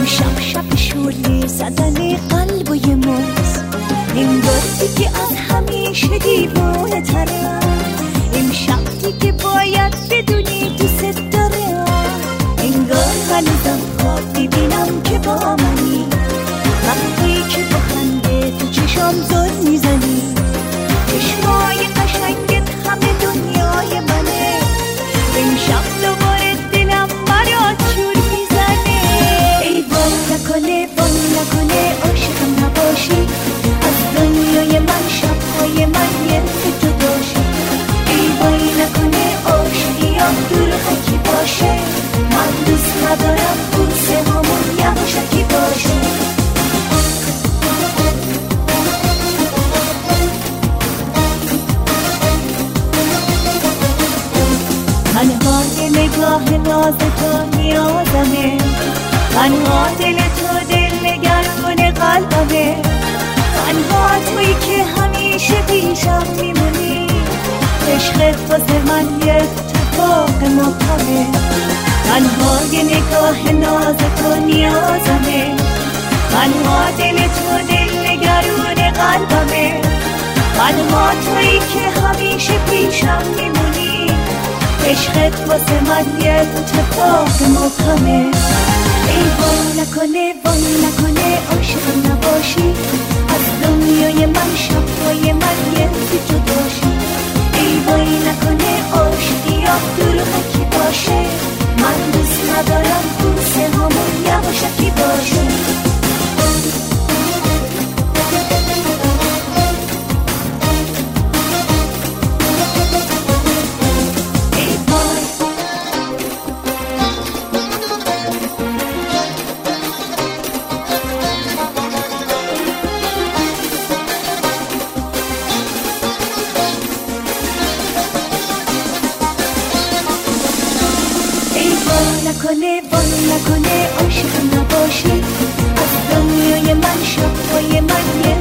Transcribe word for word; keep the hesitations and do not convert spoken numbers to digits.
امشب شب شوری زدن قلب و یه موز، انگار دیگه از همیشه دیوانه ترم. امشب دیگه باید بدونی دوست دارم، انگار هنوزم خواب ببینم که با منی، وقتی که با خنده تو چشام زل میزنی. چشمای قشنگت همه دنیای منه، امشب دوباره دلم برات شور میزنه. ای وای نکنه وای نکنه عاشقم نباشی، از دنیای من شبهای من یه تو جداشی. ای وای نکنه عاشقیام دروغکی باشه، من دوست ندارم بوسه همون یواشکی باشه. تنها دل نگاه ناز تو نیازمه، تنها دل تو دل نگران قلبمه، تنها تویی که همیشه پیشم میمونی، عشقت واسه من یه اتفاق مبهمه. تنها یه نگاه ناز تو نیازمه، تنها دل تو دل نگران قلبمه، تنها تویی که همیشه پیشم میمونی، عشقت واسه من یه اتفاق مبهمه. ای وای نکنه وای نکنه عاشقم نباشی، از دنیای من شبهای من یه تو جداشی. ای وای نکنه عاشقیام دروغکی باشه، من دوست ندارم بوسه همون یواشکی باشه. نکنه وای نکنه عاشقم نباشی، از دنیای من شبهای من یه